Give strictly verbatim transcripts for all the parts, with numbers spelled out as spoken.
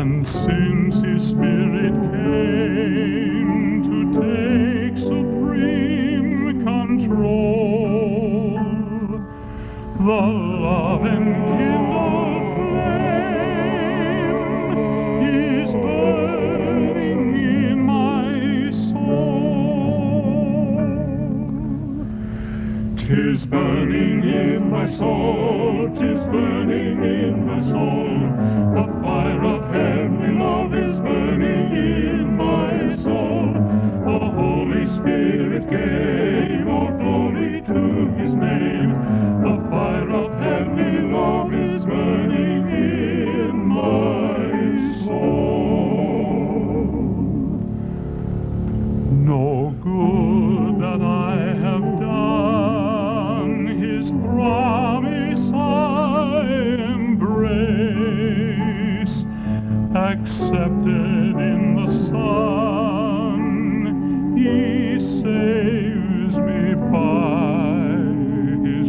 And since his spirit came to take supreme control, the love enkindled flame is burning in my soul. 'Tis burning in my soul, 'tis burning in my soul. The fire of heavenly love is burning in my soul. The Holy Spirit gave all glory to his name. The fire of heavenly love is burning in my soul. No good that I have done, his promise I embrace. Accepted in the Son, he saves me by his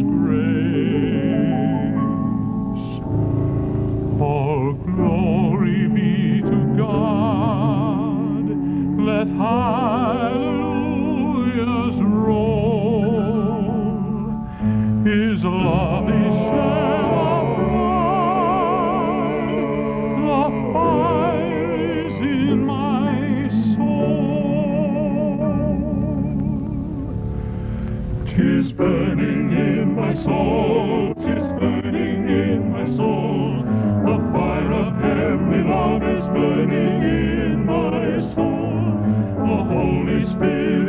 grace. All glory be to God, let hallelujahs roll. His love is shed abroad, the fire is in my soul. 'Tis burning in my soul, 'tis burning in my soul. The fire of heavenly love is burning in my soul. The Holy Spirit